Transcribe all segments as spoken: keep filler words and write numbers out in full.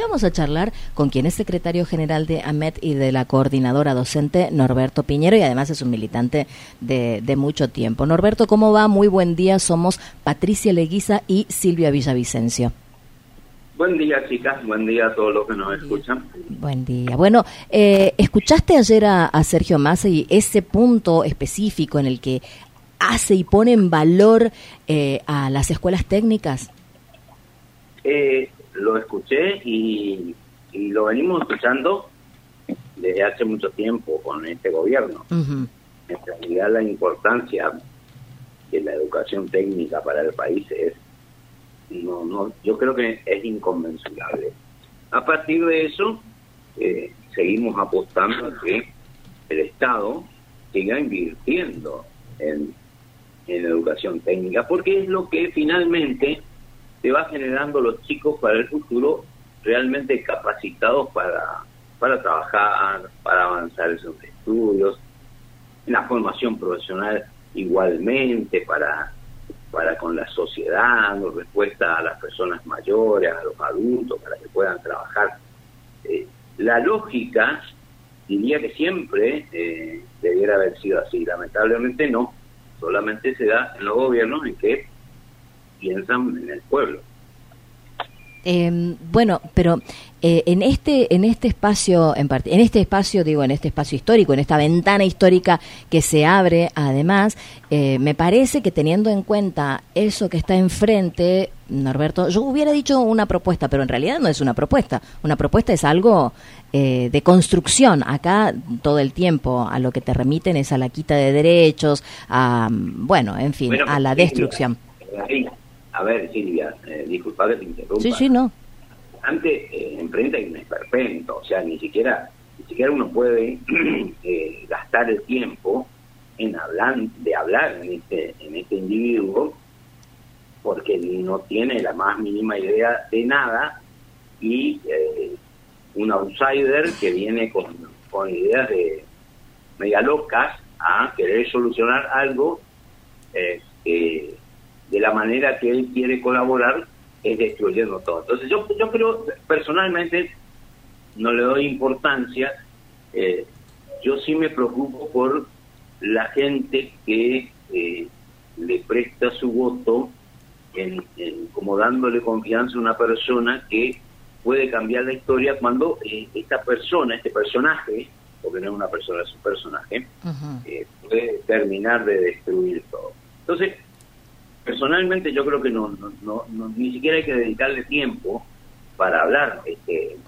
vamos a charlar con quien es secretario general de AMET y de la coordinadora docente, Norberto Piñero, y además es un militante de, de mucho tiempo. Norberto, ¿cómo va? Muy buen día. Somos Patricia Leguiza y Silvia Villavicencio. Buen día, chicas. Buen día a todos los que nos escuchan. Buen día. Bueno, eh, ¿escuchaste ayer a, a Sergio Massa y ese punto específico en el que hace y pone en valor eh, a las escuelas técnicas? Eh, lo escuché y, y lo venimos escuchando desde hace mucho tiempo con este gobierno. Uh-huh. En realidad la importancia de la educación técnica para el país es No, no, yo creo que es inconmensurable. A partir de eso, eh, seguimos apostando a que el Estado siga invirtiendo en, en educación técnica, porque es lo que finalmente te va generando los chicos para el futuro realmente capacitados para, para trabajar, para avanzar en sus estudios, en la formación profesional igualmente, para... para con la sociedad, dando respuesta a las personas mayores, a los adultos, para que puedan trabajar. Eh, la lógica, diría que siempre eh, debiera haber sido así. Lamentablemente no, solamente se da en los gobiernos en que piensan en el pueblo. Eh, bueno, pero eh, en este en este espacio en part- en este espacio digo en este espacio histórico, en esta ventana histórica que se abre, además, eh, me parece que teniendo en cuenta eso que está enfrente, Norberto, yo hubiera dicho una propuesta, pero en realidad no es una propuesta. Una propuesta es algo eh, de construcción. Acá todo el tiempo a lo que te remiten es a la quita de derechos, a bueno, en fin, bueno, a la destrucción. A ver, Silvia, eh, disculpa que te interrumpa. Sí, sí, no. Antes, eh, en prensa hay un esperpento, o sea, ni siquiera ni siquiera uno puede eh, gastar el tiempo en hablar, de hablar en este, en este individuo, porque no tiene la más mínima idea de nada, y eh, un outsider que viene con, con ideas de media locas a querer solucionar algo eh, que de la manera que él quiere colaborar es destruyendo todo. Entonces yo yo creo, personalmente, no le doy importancia. Eh, yo sí me preocupo por la gente que eh, le presta su voto en, en, como dándole confianza a una persona que puede cambiar la historia cuando eh, esta persona, este personaje, porque no es una persona, es un personaje, uh-huh. eh, puede terminar de destruir todo. Entonces, personalmente yo creo que no, no, no, no ni siquiera hay que dedicarle tiempo para hablar. Este,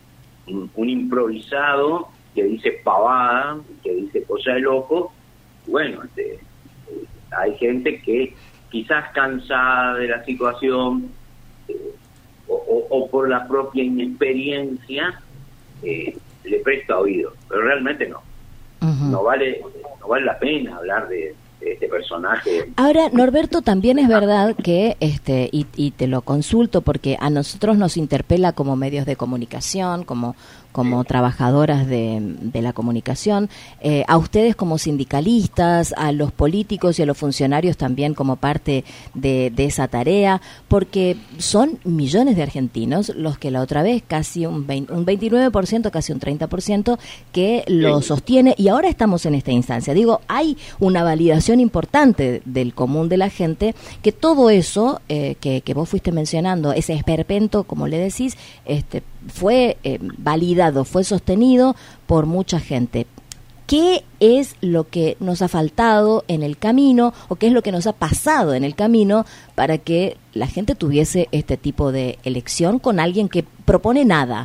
un, un improvisado que dice pavada, que dice cosa de loco, bueno, este, eh, hay gente que quizás cansada de la situación eh, o, o, o por la propia inexperiencia eh, le presta oído, pero realmente no. Uh-huh. No vale, no vale la pena hablar de este personaje. Ahora, Norberto, también es verdad que, este y, y te lo consulto porque a nosotros nos interpela como medios de comunicación, como como sí. trabajadoras de, de la comunicación, eh, a ustedes como sindicalistas, a los políticos y a los funcionarios también como parte de, de esa tarea, porque son millones de argentinos los que la otra vez casi un, veinte, un veintinueve por ciento, casi un treinta por ciento que lo sí. sostiene, y ahora estamos en esta instancia. Digo, hay una validación importante del común de la gente, que todo eso eh, que, que vos fuiste mencionando, ese esperpento, como le decís, este fue eh, validado, fue sostenido por mucha gente. ¿Qué es lo que nos ha faltado en el camino, o qué es lo que nos ha pasado en el camino para que la gente tuviese este tipo de elección con alguien que propone nada?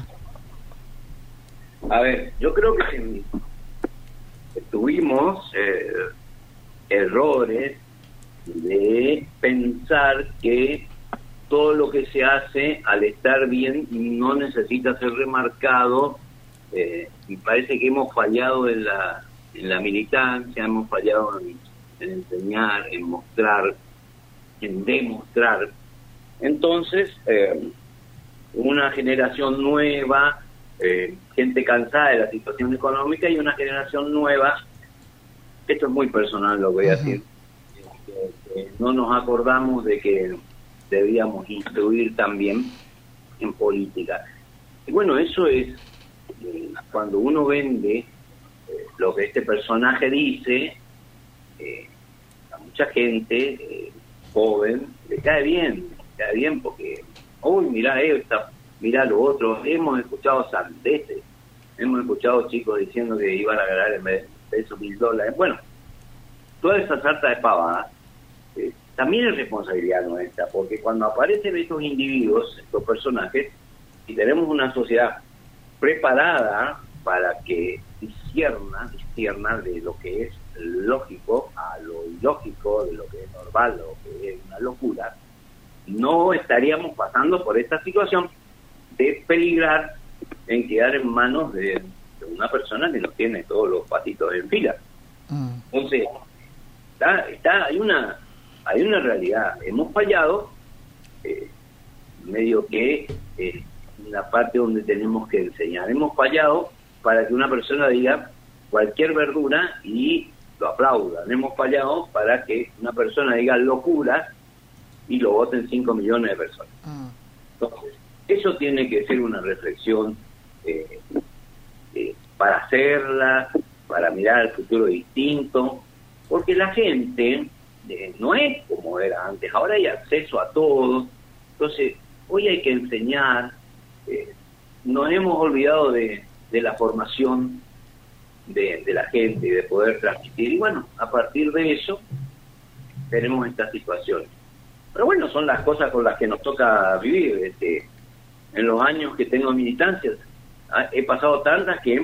A ver, yo creo que tuvimos eh, errores de pensar que todo lo que se hace al estar bien no necesita ser remarcado. Eh, y parece que hemos fallado en la, en la militancia, hemos fallado en, en enseñar, en mostrar, en demostrar. Entonces, eh, una generación nueva, eh, gente cansada de la situación económica, y una generación nueva, esto es muy personal lo que voy a decir, que, que no nos acordamos de que debíamos instruir también en política. Y bueno, eso es eh, cuando uno vende eh, lo que este personaje dice, eh, a mucha gente eh, joven le cae bien, le cae bien porque, uy, mirá esta, mirá lo otro. Hemos escuchado sandeces, hemos escuchado chicos diciendo que iban a ganar en vez de esos mil dólares. Bueno, toda esa sarta de pavadas eh, también es responsabilidad nuestra, porque cuando aparecen estos individuos, estos personajes, y tenemos una sociedad preparada para que discierna, discierna de lo que es lógico a lo ilógico, de lo que es normal, lo que es una locura, no estaríamos pasando por esta situación de peligrar en quedar en manos de, de una persona que no tiene todos los patitos en fila. Mm. Entonces, está, está, hay una hay una realidad. Hemos fallado, eh, medio que eh, en la parte donde tenemos que enseñar. Hemos fallado para que una persona diga cualquier verdura y lo aplaudan. Hemos fallado para que una persona diga locuras y lo voten cinco millones de personas. Mm. Entonces, eso tiene que ser una reflexión eh, eh, para hacerla, para mirar al futuro distinto, porque la gente eh, no es como era antes. Ahora hay acceso a todo. Entonces, hoy hay que enseñar. Eh, nos hemos olvidado de, de la formación de, de la gente y de poder transmitir. Y bueno, a partir de eso tenemos esta situación. Pero bueno, son las cosas con las que nos toca vivir. Este, en los años que tengo militancia, he pasado tantas que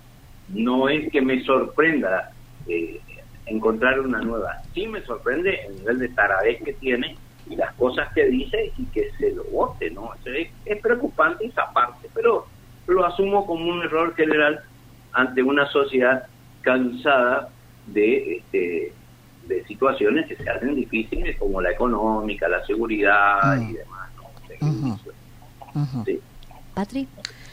no es que me sorprenda eh, encontrar una nueva. Sí me sorprende el nivel de taradez que tiene y las cosas que dice y que se lo vote, ¿no? Es, es preocupante esa parte, pero lo asumo como un error general ante una sociedad cansada de este, de situaciones que se hacen difíciles, como la económica, la seguridad uh-huh. y demás, ¿no? Uh-huh. Uh-huh. Sí. Patri.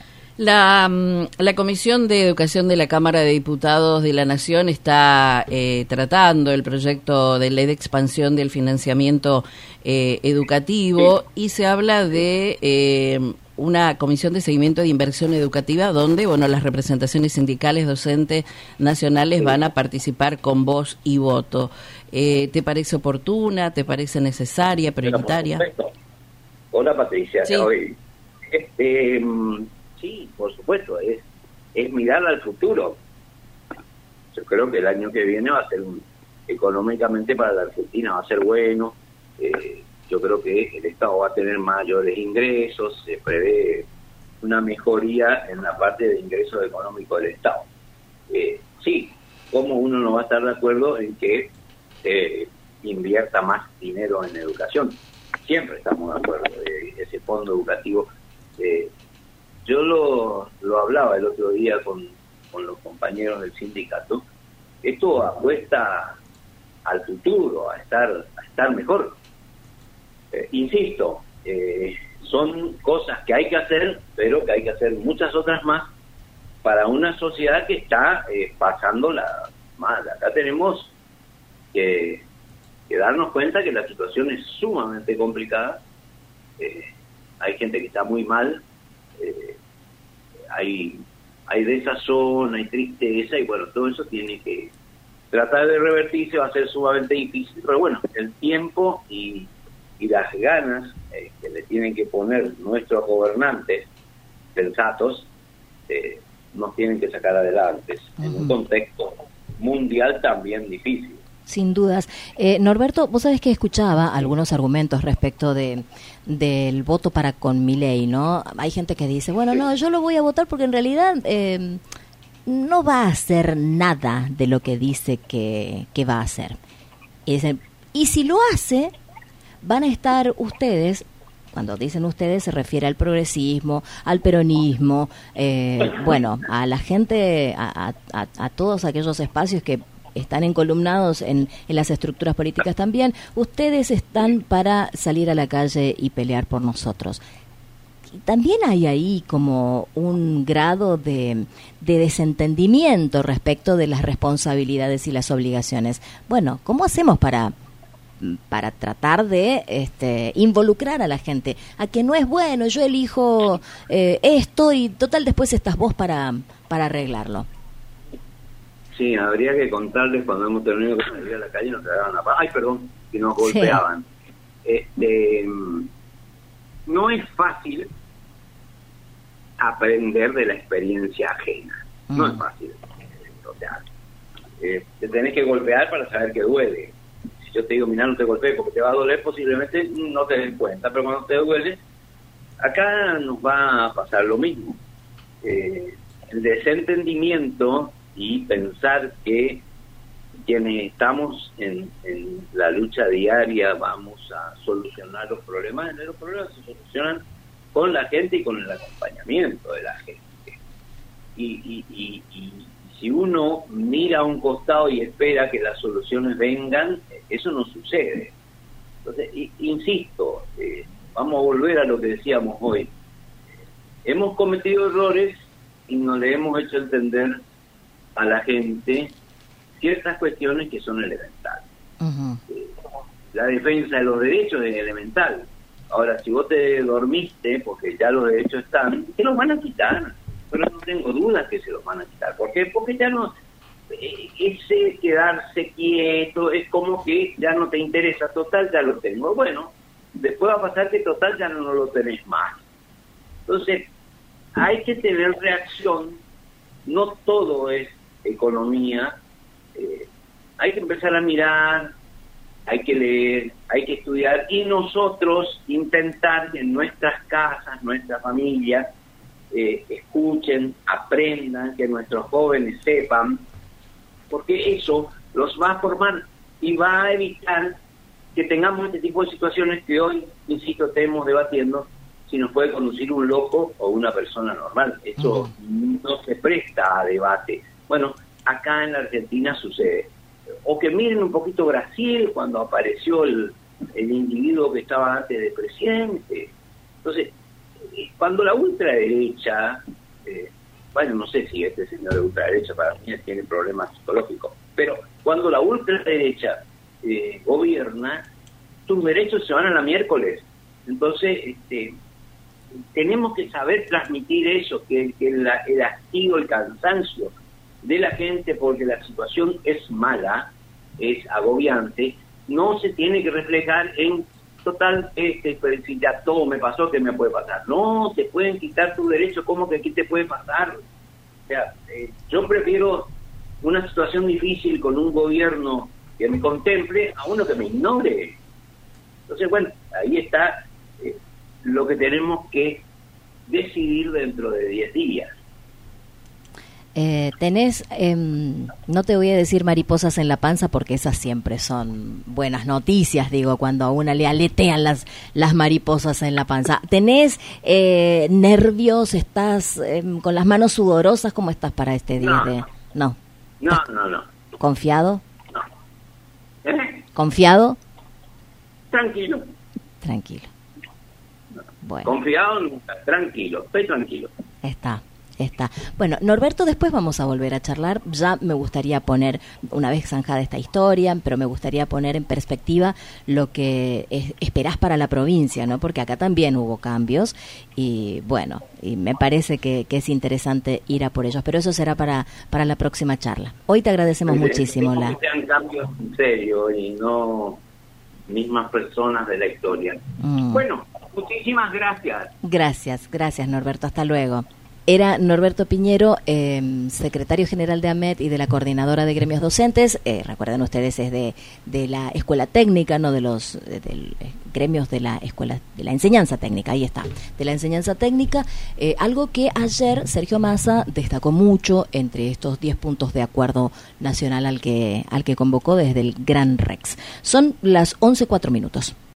La, la Comisión de Educación de la Cámara de Diputados de la Nación está eh, tratando el proyecto de ley de expansión del financiamiento eh, educativo y se habla de eh, una comisión de seguimiento de inversión educativa donde, bueno, las representaciones sindicales docentes nacionales van a participar con voz y voto. Eh, ¿Te parece oportuna? ¿Te parece necesaria, prioritaria? Hola, Patricia. Sí. Hoy, este, sí, por supuesto, es, es mirar al futuro. Yo creo que el año que viene va a ser, un, económicamente para la Argentina va a ser bueno. Eh, yo creo que el Estado va a tener mayores ingresos, se prevé una mejoría en la parte de ingresos económicos del Estado. Eh, sí, ¿cómo uno no va a estar de acuerdo en que eh, invierta más dinero en educación? Siempre estamos de acuerdo, eh, ese fondo educativo. Eh, yo lo, lo hablaba el otro día con, con los compañeros del sindicato. Esto apuesta al futuro, a estar, a estar mejor. Eh, insisto, eh, son cosas que hay que hacer, pero que hay que hacer muchas otras más para una sociedad que está eh, pasándola mal. Acá tenemos que, que darnos cuenta que la situación es sumamente complicada. Eh, hay gente que está muy mal, eh, hay, hay desazón, hay tristeza, y bueno, todo eso tiene que tratar de revertirse, va a ser sumamente difícil, pero bueno, el tiempo y y las ganas eh, que le tienen que poner nuestros gobernantes sensatos eh, nos tienen que sacar adelante uh-huh. en un contexto mundial también difícil. Sin dudas. Eh, Norberto, vos sabés que escuchaba algunos argumentos respecto de del voto para con Milei, ¿no? Hay gente que dice, bueno, sí. no, yo lo voy a votar porque en realidad eh, no va a hacer nada de lo que dice que, que va a hacer. Y, dice, y si lo hace, van a estar ustedes, cuando dicen ustedes se refiere al progresismo, al peronismo, eh, bueno, a la gente, a, a, a todos aquellos espacios que están encolumnados en, en las estructuras políticas también, ustedes están para salir a la calle y pelear por nosotros. Y también hay ahí como un grado de, de desentendimiento respecto de las responsabilidades y las obligaciones. Bueno, ¿cómo hacemos para para tratar de este, involucrar a la gente, a que no es bueno, yo elijo eh, esto y total después estás vos para, para arreglarlo. Sí, habría que contarles cuando hemos terminado que salir a la calle y nos cagaban a paz. Ay, perdón, que nos golpeaban. Sí. Este, no es fácil aprender de la experiencia ajena. Mm. No es fácil. O sea, eh, te tenés que golpear para saber que duele. Si yo te digo, mirá, no te golpees porque te va a doler, posiblemente no te des cuenta, pero cuando te duele, acá nos va a pasar lo mismo. Eh, el desentendimiento y pensar que quienes estamos en, en la lucha diaria vamos a solucionar los problemas, los problemas se solucionan con la gente y con el acompañamiento de la gente. Y, y, y, y si uno mira a un costado y espera que las soluciones vengan, eso no sucede. Entonces, y, insisto, eh, vamos a volver a lo que decíamos hoy. Hemos cometido errores y no le hemos hecho entender a la gente ciertas cuestiones que son elementales. Uh-huh. Eh, la defensa de los derechos es elemental. Ahora, si vos te dormiste, porque ya los derechos están, te los van a quitar, pero no tengo dudas que se los van a quitar. ¿Por qué? Porque ya no, eh, ese quedarse quieto es como que ya no te interesa, total ya lo tengo. Bueno, después va a pasar que total ya no lo tenés más. Entonces, hay que tener reacción, no todo es economía, eh, hay que empezar a mirar, hay que leer, hay que estudiar y nosotros intentar que en nuestras casas, nuestras familias, eh, escuchen, aprendan, que nuestros jóvenes sepan, porque eso los va a formar y va a evitar que tengamos este tipo de situaciones que hoy, insisto, estemos debatiendo si nos puede conducir un loco o una persona normal. Eso uh-huh. no se presta a debate. Bueno, acá en la Argentina sucede. O que miren un poquito Brasil, cuando apareció el, el individuo que estaba antes de presidente. Entonces, cuando la ultraderecha, eh, bueno, no sé si este señor de ultraderecha para mí tiene problemas psicológicos, pero cuando la ultraderecha eh, gobierna, tus derechos se van a la miércoles. Entonces, este... tenemos que saber transmitir eso, que, que la, el hastío, el cansancio de la gente, porque la situación es mala, es agobiante, no se tiene que reflejar en total, este, pues, si ya todo me pasó, ¿qué me puede pasar? No, te pueden quitar tu derecho, ¿cómo que aquí te puede pasar? O sea, eh, yo prefiero una situación difícil con un gobierno que me contemple a uno que me ignore. Entonces, bueno, ahí está eh, lo que tenemos que decidir dentro de diez días. Eh, tenés, eh, no te voy a decir mariposas en la panza porque esas siempre son buenas noticias, digo, cuando a una le aletean las, las mariposas en la panza. ¿Tenés eh, nervios? ¿Estás eh, con las manos sudorosas? ¿Cómo estás para este día? No, de... no. No, no, no. ¿Confiado? No. ¿Eh? ¿Confiado? Tranquilo. Tranquilo. Bueno. Confiado nunca, tranquilo, estoy tranquilo. Está. Está. Bueno, Norberto, después vamos a volver a charlar. Ya me gustaría poner, una vez zanjada esta historia, pero me gustaría poner en perspectiva lo que es, esperás para la provincia, ¿no? Porque acá también hubo cambios y bueno, y me parece que, que es interesante ir a por ellos, pero eso será para, para la próxima charla. Hoy te agradecemos sí, muchísimo. La... que sean cambios en serio y no mismas personas de la historia. Mm. Bueno, muchísimas gracias. Gracias, gracias Norberto, hasta luego. Era Norberto Piñero, eh, secretario general de AMET y de la coordinadora de gremios docentes. Eh, recuerden ustedes, es de, de la escuela técnica, no de los de, de, eh, gremios de la escuela, de la enseñanza técnica, ahí está, de la enseñanza técnica. Eh, algo que ayer Sergio Massa destacó mucho entre estos diez puntos de acuerdo nacional al que, al que convocó desde el Gran Rex. Son las once cuatro minutos.